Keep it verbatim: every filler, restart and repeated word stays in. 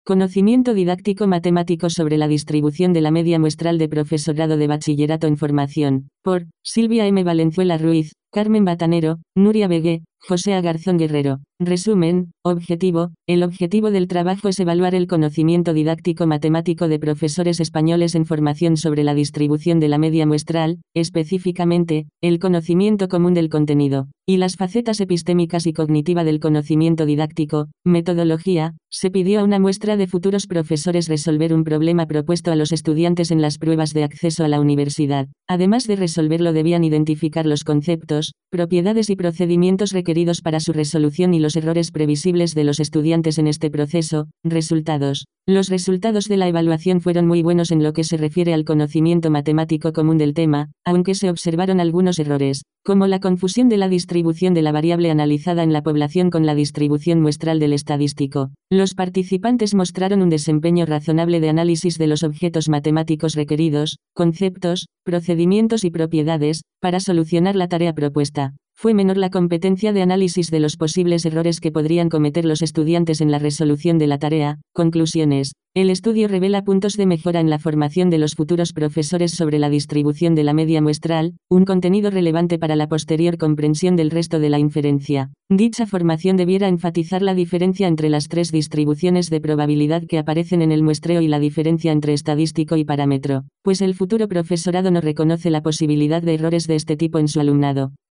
Conocimiento didáctico matemático sobre la distribución de la media muestral de profesorado de bachillerato en formación, por Silvia M. Valenzuela Ruiz, Carmen Batanero, Nuria Begué, José A. Garzón Guerrero. Resumen, objetivo. El objetivo del trabajo es evaluar el conocimiento didáctico matemático de profesores españoles en formación sobre la distribución de la media muestral, específicamente, el conocimiento común del contenido, y las facetas epistémicas y cognitiva del conocimiento didáctico. Metodología. Se pidió a una muestra de futuros profesores resolver un problema propuesto a los estudiantes en las pruebas de acceso a la universidad. Además de resolverlo, debían identificar los conceptos, propiedades y procedimientos requeridos para su resolución y los errores previsibles de los estudiantes en este proceso. Resultados. Los resultados de la evaluación fueron muy buenos en lo que se refiere al conocimiento matemático común del tema, aunque se observaron algunos errores, como la confusión de la distribución de la variable analizada en la población con la distribución muestral del estadístico. Los participantes mostraron un desempeño razonable de análisis de los objetos matemáticos requeridos, conceptos, procedimientos y propiedades, para solucionar la tarea propuesta. Fue menor la competencia de análisis de los posibles errores que podrían cometer los estudiantes en la resolución de la tarea. Conclusiones. El estudio revela puntos de mejora en la formación de los futuros profesores sobre la distribución de la media muestral, un contenido relevante para la posterior comprensión del resto de la inferencia. Dicha formación debiera enfatizar la diferencia entre las tres distribuciones de probabilidad que aparecen en el muestreo y la diferencia entre estadístico y parámetro, pues el futuro profesorado no reconoce la posibilidad de errores de este tipo en su alumnado.